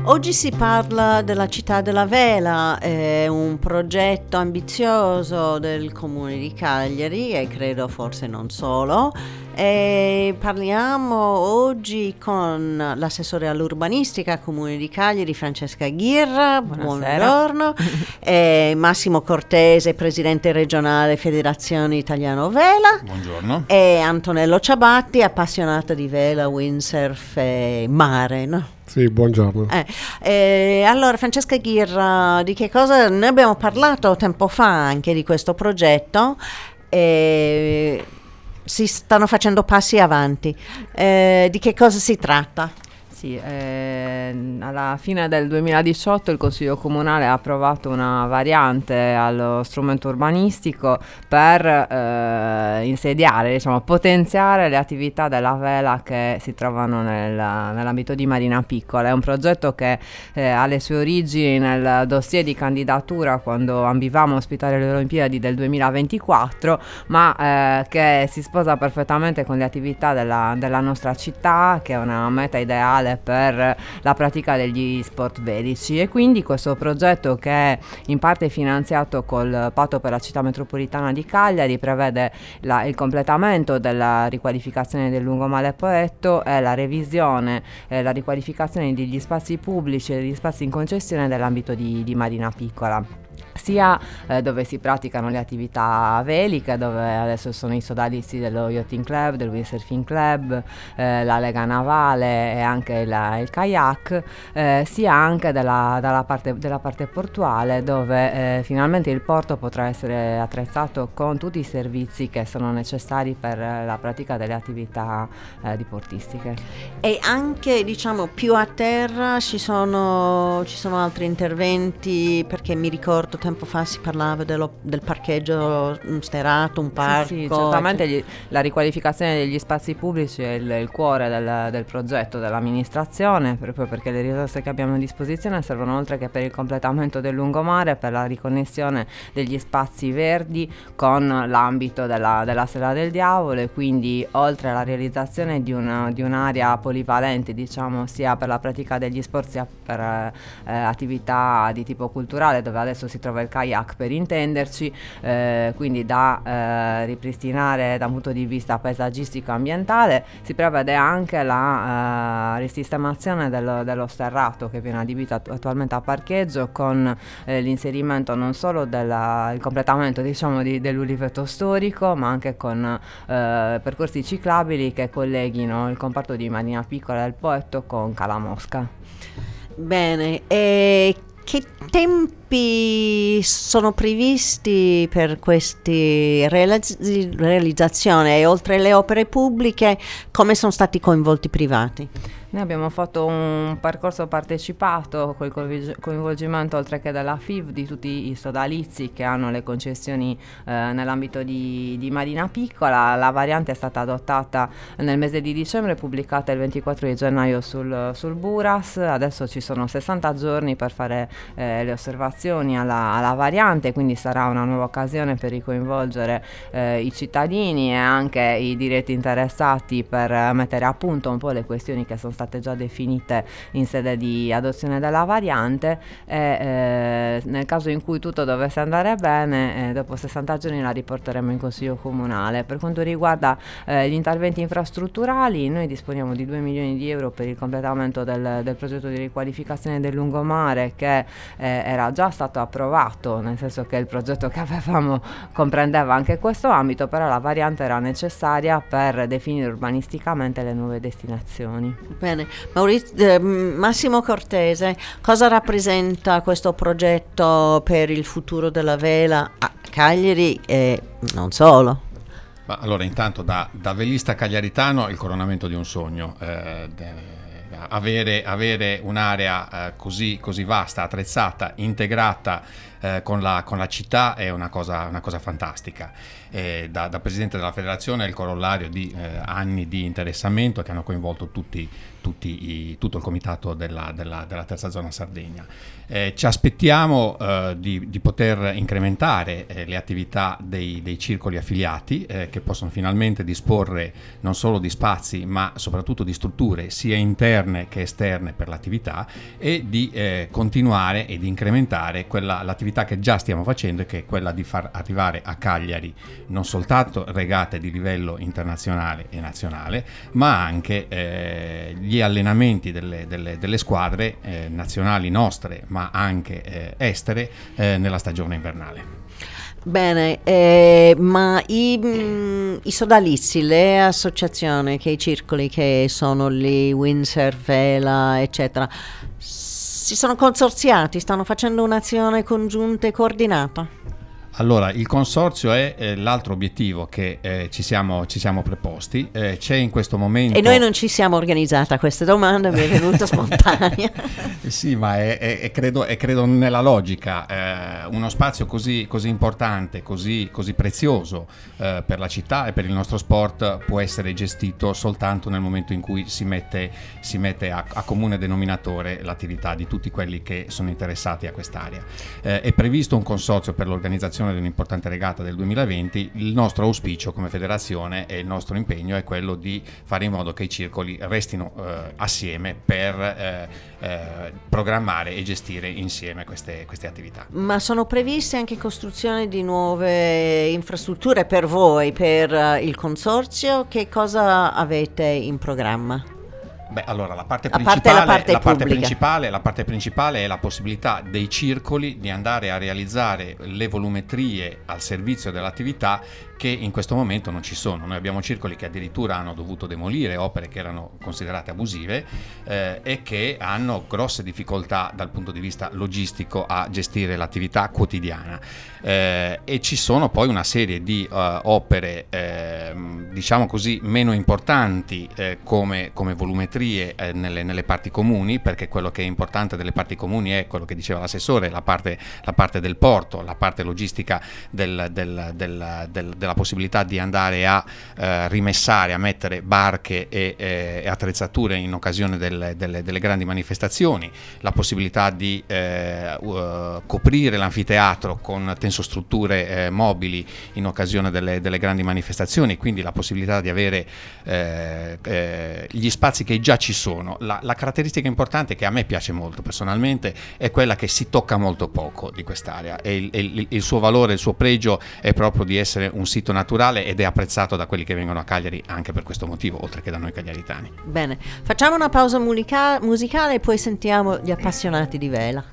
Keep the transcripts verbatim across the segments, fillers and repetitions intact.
Oggi si parla della città della vela, è un progetto ambizioso del comune di Cagliari e credo forse non solo. E parliamo oggi con l'assessore all'urbanistica comune di Cagliari, Francesca Ghirra. Buonasera. Buongiorno. E Massimo Cortese, presidente regionale Federazione Italiano Vela. Buongiorno. E Antonello Ciabatti, appassionato di vela, windsurf e mare, no? Sì, buongiorno. Eh, eh, allora, Francesca Ghirra, di che cosa ne abbiamo parlato tempo fa anche di questo progetto? Eh, si stanno facendo passi avanti. Eh, di che cosa si tratta? Sì, eh, alla fine del duemiladiciotto il Consiglio Comunale ha approvato una variante allo strumento urbanistico per eh, insediare, diciamo, potenziare le attività della vela che si trovano nel, nell'ambito di Marina Piccola. È un progetto che eh, ha le sue origini nel dossier di candidatura quando ambivamo a ospitare le Olimpiadi del duemilaventiquattro, ma eh, che si sposa perfettamente con le attività della, della nostra città, che è una meta ideale per la pratica degli sport velici. E quindi questo progetto, che è in parte finanziato col Patto per la Città Metropolitana di Cagliari, prevede la, il completamento della riqualificazione del lungomare Poetto e la revisione e la riqualificazione degli spazi pubblici e degli spazi in concessione dell'ambito di, di Marina Piccola, sia eh, dove si praticano le attività veliche, dove adesso sono i sodalizi dello Yachting Club, del Windsurfing Club, eh, la Lega Navale e anche la, il kayak, eh, sia anche della, dalla parte, della parte portuale, dove eh, finalmente il porto potrà essere attrezzato con tutti i servizi che sono necessari per la pratica delle attività eh, diportistiche. E anche, diciamo, più a terra ci sono, ci sono altri interventi, perché mi ricordo tempo fa si parlava dello, del parcheggio sterato, un parco. Sì, sì, certamente gli, la riqualificazione degli spazi pubblici è il, il cuore del, del progetto dell'amministrazione, proprio perché le risorse che abbiamo a disposizione servono, oltre che per il completamento del lungomare, per la riconnessione degli spazi verdi con l'ambito della, della Sella del Diavolo, e quindi oltre alla realizzazione di, una, di un'area polivalente, diciamo, sia per la pratica degli sport sia per eh, attività di tipo culturale, dove adesso si trova il kayak per intenderci, eh, quindi da eh, ripristinare da un punto di vista paesaggistico e ambientale. Si prevede anche la eh, risistemazione dello, dello sterrato, che viene adibito att- attualmente a parcheggio, con eh, l'inserimento non solo del completamento, diciamo, di, dell'uliveto storico, ma anche con eh, percorsi ciclabili che colleghino il comparto di Marina Piccola e il Poetto con Cala Mosca. Bene, e che tempi sono previsti per queste realizz- realizzazioni? E oltre alle opere pubbliche, come sono stati coinvolti i privati? Noi abbiamo fatto un percorso partecipato con il coinvolgimento, oltre che della F I V, di tutti i sodalizi che hanno le concessioni eh, nell'ambito di, di Marina Piccola. La variante è stata adottata nel mese di dicembre, pubblicata il ventiquattro di gennaio sul, sul Buras. Adesso ci sono sessanta giorni per fare eh, le osservazioni alla, alla variante, quindi sarà una nuova occasione per ricoinvolgere eh, i cittadini e anche i diretti interessati, per mettere a punto un po' le questioni che sono state state già definite in sede di adozione della variante, e eh, nel caso in cui tutto dovesse andare bene, eh, dopo sessanta giorni la riporteremo in Consiglio Comunale. Per quanto riguarda eh, gli interventi infrastrutturali, noi disponiamo di due milioni di euro per il completamento del, del progetto di riqualificazione del lungomare, che eh, era già stato approvato, nel senso che il progetto che avevamo comprendeva anche questo ambito, però la variante era necessaria per definire urbanisticamente le nuove destinazioni. Bene. Maurizio, eh, Massimo Cortese, cosa rappresenta questo progetto per il futuro della vela a Cagliari e non solo? Ma allora, intanto da, da velista cagliaritano, il coronamento di un sogno. Eh, de- avere, avere un'area eh, così, così vasta, attrezzata, integrata eh, con, la, con la città è una cosa, una cosa fantastica. E da, da presidente della federazione è il corollario di eh, anni di interessamento che hanno coinvolto tutti tutti i, tutto il comitato della, della, della terza zona Sardegna. Eh, ci aspettiamo eh, di, di poter incrementare eh, le attività dei, dei circoli affiliati eh, che possono finalmente disporre non solo di spazi ma soprattutto di strutture sia interne che esterne per l'attività, e di eh, continuare e di incrementare quella, l'attività che già stiamo facendo, che è quella di far arrivare a Cagliari non soltanto regate di livello internazionale e nazionale, ma anche eh, gli allenamenti delle, delle, delle squadre eh, nazionali nostre ma anche eh, estere eh, nella stagione invernale. Bene, eh, ma i, mh, i sodalizi, le associazioni, che i circoli che sono lì, Windsurf, Vela, eccetera, si sono consorziati, stanno facendo un'azione congiunta e coordinata? Allora, il consorzio è eh, l'altro obiettivo che eh, ci siamo, ci siamo preposti. Eh, c'è in questo momento... E noi non ci siamo organizzati a questa domanda, mi è venuta spontanea. Sì, ma è, è, è, credo, è credo nella logica. Eh, uno spazio così, così importante, così, così prezioso eh, per la città e per il nostro sport può essere gestito soltanto nel momento in cui si mette, si mette a, a comune denominatore l'attività di tutti quelli che sono interessati a quest'area. Eh, è previsto un consorzio per l'organizzazione di un'importante regata del duemilaventi. Il nostro auspicio come federazione e il nostro impegno è quello di fare in modo che i circoli restino eh, assieme per eh, eh, programmare e gestire insieme queste, queste attività. Ma sono previste anche costruzioni di nuove infrastrutture per voi, per uh, il consorzio? Che cosa avete in programma? Beh, allora la parte A principale, parte la parte la parte pubblica. principale, la parte principale è la possibilità dei circoli di andare a realizzare le volumetrie al servizio dell'attività che in questo momento non ci sono. Noi abbiamo circoli che addirittura hanno dovuto demolire opere che erano considerate abusive eh, e che hanno grosse difficoltà dal punto di vista logistico a gestire l'attività quotidiana. Eh, e ci sono poi una serie di uh, opere eh, diciamo così meno importanti eh, come, come volumetrie eh, nelle, nelle parti comuni, perché quello che è importante delle parti comuni è quello che diceva l'assessore, la parte, la parte del porto, la parte logistica del, del, del, del, della possibilità di andare a eh, rimessare, a mettere barche e, eh, e attrezzature in occasione delle, delle, delle grandi manifestazioni, la possibilità di eh, uh, coprire l'anfiteatro con tensostrutture eh, mobili in occasione delle, delle grandi manifestazioni, quindi la possibilità di avere eh, eh, gli spazi che già ci sono. La, la caratteristica importante che a me piace molto personalmente è quella che si tocca molto poco di quest'area, e il, il, il suo valore, il suo pregio è proprio di essere un sito naturale ed è apprezzato da quelli che vengono a Cagliari anche per questo motivo, oltre che da noi cagliaritani. Bene, facciamo una pausa musica- musicale e poi sentiamo gli appassionati di vela.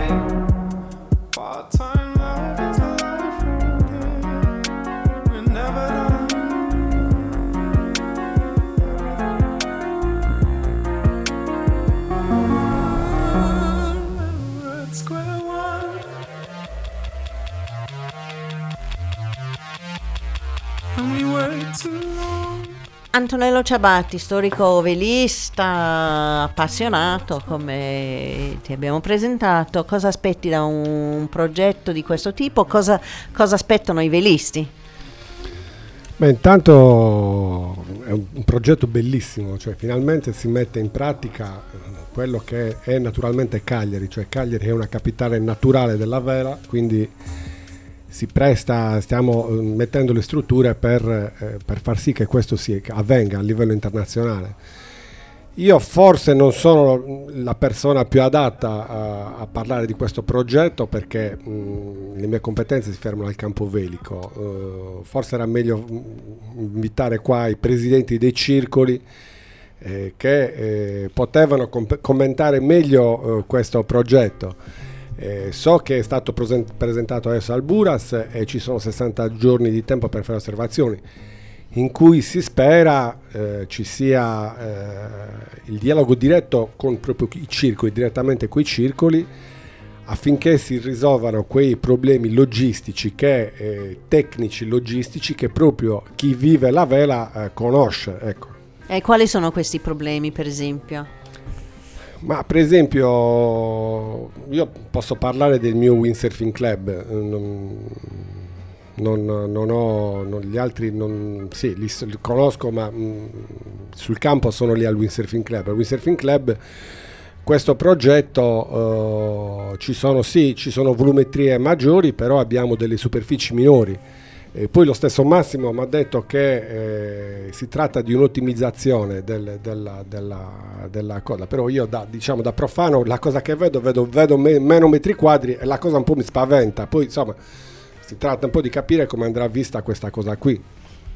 Part-time love is a life from day. when we were too long. Antonello Ciabatti, storico velista, appassionato come ti abbiamo presentato, cosa aspetti da un progetto di questo tipo? Cosa, cosa aspettano i velisti? Beh, intanto è un, un progetto bellissimo, cioè finalmente si mette in pratica quello che è naturalmente Cagliari, cioè Cagliari è una capitale naturale della vela, quindi si presta, stiamo mettendo le strutture per, eh, per far sì che questo si avvenga a livello internazionale. Io forse non sono la persona più adatta a, a parlare di questo progetto perché mh, le mie competenze si fermano al campo velico. Uh, forse era meglio invitare qua i presidenti dei circoli eh, che eh, potevano com- commentare meglio uh, questo progetto. Eh, so che è stato present- presentato adesso al Buras e ci sono sessanta giorni di tempo per fare osservazioni, in cui si spera eh, ci sia eh, il dialogo diretto con proprio i circoli, direttamente coi circoli, affinché si risolvano quei problemi logistici, che, eh, tecnici logistici, che proprio chi vive la vela eh, conosce. Ecco. E quali sono questi problemi, per esempio? Ma per esempio io posso parlare del mio windsurfing club, non, non, non ho non, gli altri non, sì, li, li conosco, ma mh, sul campo sono lì al windsurfing club. Al windsurfing club questo progetto uh, ci sono sì, ci sono volumetrie maggiori, però abbiamo delle superfici minori. E poi lo stesso Massimo mi ha detto che eh, si tratta di un'ottimizzazione del, della, della, della cosa, però io da, diciamo, da profano la cosa che vedo, vedo, vedo me, meno metri quadri e la cosa un po' mi spaventa. Poi insomma si tratta un po' di capire come andrà vista questa cosa qui.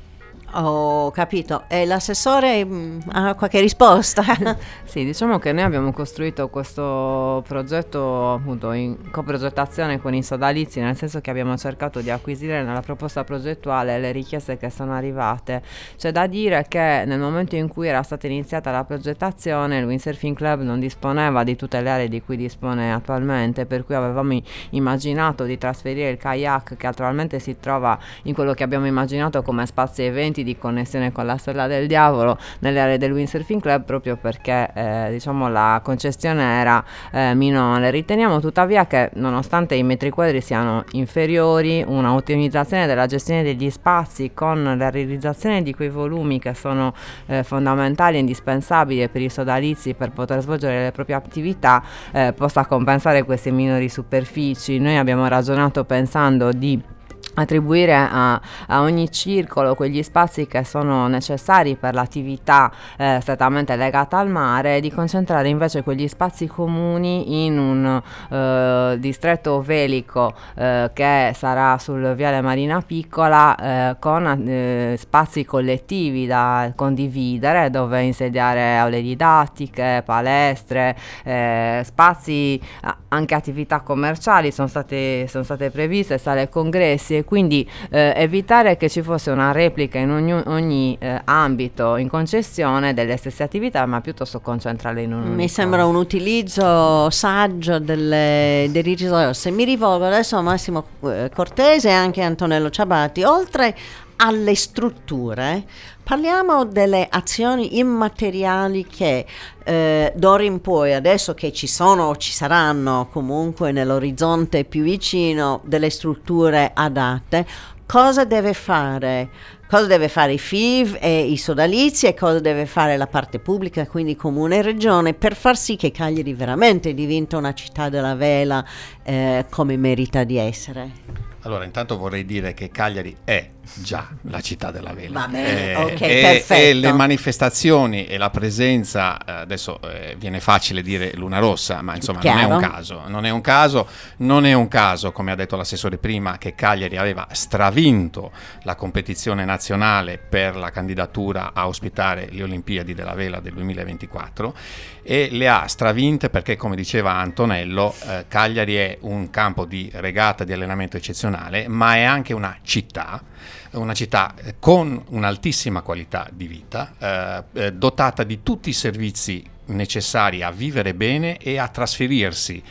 Ho capito. E l'assessore mh, ha qualche risposta? Sì, diciamo che noi abbiamo costruito questo progetto appunto in coprogettazione con i sodalizi, nel senso che abbiamo cercato di acquisire nella proposta progettuale le richieste che sono arrivate. C'è da dire che nel momento in cui era stata iniziata la progettazione il Windsurfing Club non disponeva di tutte le aree di cui dispone attualmente, per cui avevamo immaginato di trasferire il kayak, che attualmente si trova in quello che abbiamo immaginato come spazi eventi di connessione con la Stella del Diavolo, nelle aree del Windsurfing Club, proprio perché eh, diciamo la concessione era eh, minore. Riteniamo tuttavia che, nonostante i metri quadri siano inferiori, una ottimizzazione della gestione degli spazi con la realizzazione di quei volumi che sono eh, fondamentali e indispensabili per i sodalizi per poter svolgere le proprie attività eh, possa compensare queste minori superfici. Noi abbiamo ragionato pensando di attribuire a, a ogni circolo quegli spazi che sono necessari per l'attività eh, strettamente legata al mare, di concentrare invece quegli spazi comuni in un eh, distretto velico eh, che sarà sul Viale Marina Piccola, eh, con eh, spazi collettivi da condividere, dove insediare aule didattiche, palestre, eh, spazi, anche attività commerciali sono state, sono state previste, sale congressi, e quindi eh, evitare che ci fosse una replica in ogni, ogni eh, ambito in concessione delle stesse attività, ma piuttosto concentrarle in un Mi sembra un utilizzo saggio delle, delle risorse. Mi rivolgo adesso a Massimo eh, Cortese e anche a Antonello Ciabatti. Oltre alle strutture, parliamo delle azioni immateriali che eh, d'ora in poi, adesso che ci sono o ci saranno comunque nell'orizzonte più vicino delle strutture adatte, cosa deve fare? Cosa deve fare i F I V e i sodalizi, e cosa deve fare la parte pubblica, quindi comune e regione, per far sì che Cagliari veramente diventa una città della vela eh, come merita di essere? Allora, intanto vorrei dire che Cagliari è già la città della vela. Va bene, eh, ok, e, perfetto. E le manifestazioni e la presenza, eh, adesso eh, viene facile dire Luna Rossa, ma insomma non è un caso, non è un caso, non è un caso, come ha detto l'assessore prima, che Cagliari aveva stravinto la competizione nazionale per la candidatura a ospitare le Olimpiadi della vela del duemilaventiquattro, e le ha stravinte perché, come diceva Antonello, eh, Cagliari è un campo di regata, di allenamento eccezionale, ma è anche una città, una città con un'altissima qualità di vita, eh, eh, dotata di tutti i servizi necessari a vivere bene e a trasferirsi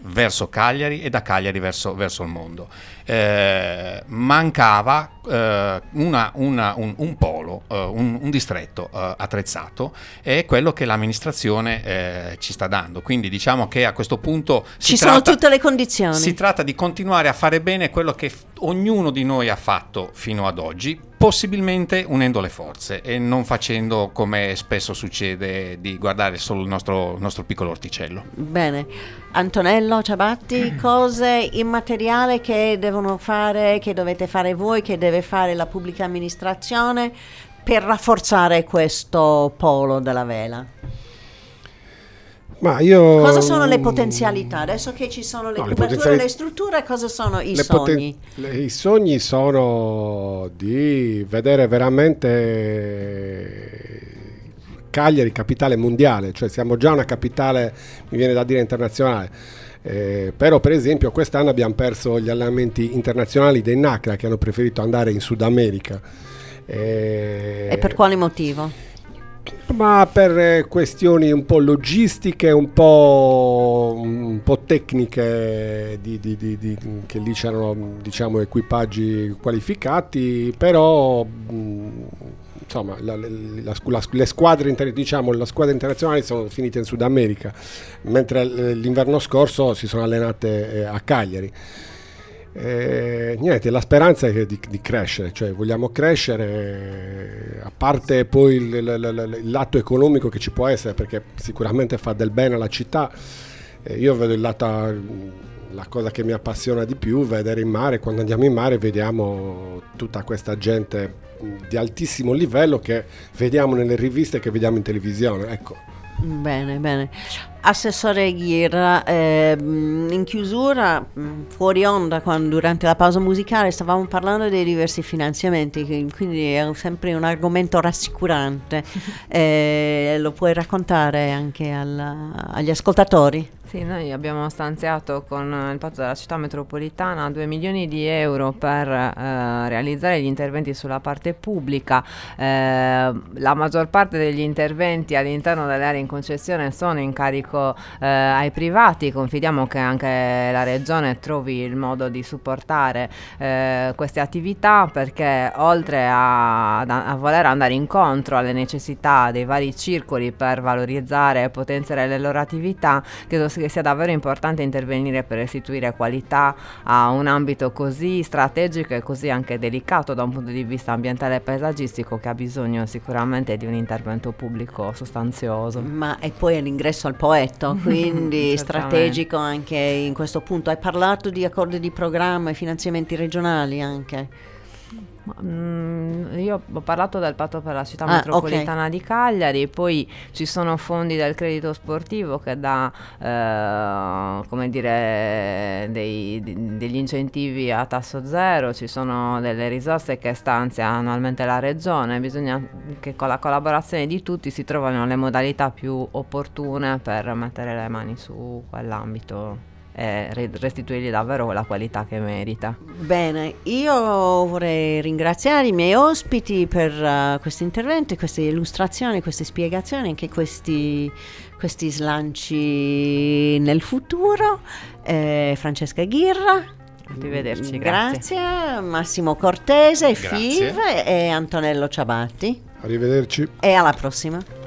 verso Cagliari e da Cagliari verso, verso il mondo. Eh, mancava eh, una, una, un, un polo, eh, un, un distretto eh, attrezzato, è quello che l'amministrazione eh, ci sta dando, quindi diciamo che a questo punto ci si sono tratta, tutte le condizioni. Si tratta di continuare a fare bene quello che f- ognuno di noi ha fatto fino ad oggi, possibilmente unendo le forze e non facendo, come spesso succede, di guardare solo il nostro, il nostro piccolo orticello. Bene. Antonello Ciabatti, cose immateriali che devono fare, che dovete fare voi, che deve fare la pubblica amministrazione per rafforzare questo polo della vela? Ma io... Cosa sono le potenzialità? Adesso che ci sono le No, le coperture, potenziali- le strutture, cosa sono i le sogni? poten- le- I sogni sono di vedere veramente Cagliari capitale mondiale, cioè siamo già una capitale, mi viene da dire, internazionale. Eh, però per esempio quest'anno abbiamo perso gli allenamenti internazionali dei NACRA, che hanno preferito andare in Sud America. Eh, E per quale motivo? Ma per eh, questioni un po' logistiche, un po', un po' tecniche, di, di, di, di, che lì c'erano, diciamo, equipaggi qualificati, però mh, insomma la, la, la, la, le squadre inter, diciamo, la squadra internazionali sono finite in Sud America, mentre l'inverno scorso si sono allenate eh, a Cagliari. Eh, niente, la speranza è di, di crescere, cioè vogliamo crescere, a parte poi il, il, il, il lato economico che ci può essere, perché sicuramente fa del bene alla città. Eh, io vedo il lato, la cosa che mi appassiona di più, vedere in mare. Quando andiamo in mare vediamo tutta questa gente di altissimo livello che vediamo nelle riviste, che vediamo in televisione, ecco. Bene, bene. Assessore Ghirra, ehm, in chiusura, mh, fuori onda, quando, durante la pausa musicale, stavamo parlando dei diversi finanziamenti, che- quindi è sempre un argomento rassicurante. Eh, lo puoi raccontare anche alla- agli ascoltatori? Sì, noi abbiamo stanziato con il patto della città metropolitana due milioni di euro per eh, realizzare gli interventi sulla parte pubblica. Eh, la maggior parte degli interventi all'interno delle aree in concessione sono in carico eh, ai privati. Confidiamo che anche la Regione trovi il modo di supportare eh, queste attività, perché oltre a, a voler andare incontro alle necessità dei vari circoli per valorizzare e potenziare le loro attività, credo che sia davvero importante intervenire per restituire qualità a un ambito così strategico e così anche delicato da un punto di vista ambientale e paesaggistico, che ha bisogno sicuramente di un intervento pubblico sostanzioso. Ma e poi all'ingresso al Poetto, quindi Certamente. strategico anche in questo punto. Hai parlato di accordi di programma e finanziamenti regionali anche. Ma, mm, io ho parlato del patto per la città Ah, metropolitana di Cagliari, poi ci sono fondi del credito sportivo che dà eh, come dire dei- di- degli incentivi a tasso zero, ci sono delle risorse che stanzia annualmente la regione. Bisogna che con la collaborazione di tutti si trovino le modalità più opportune per mettere le mani su quell'ambito e re- restituirgli davvero quella qualità che merita. Bene, io vorrei ringraziare i miei ospiti per uh, questi interventi, queste illustrazioni, queste spiegazioni, anche questi, questi slanci nel futuro. Eh, Francesca Ghirra, Arrivederci, grazie. grazie, Massimo Cortese, Grazie. F I V e Antonello Ciabatti, Arrivederci. e alla prossima.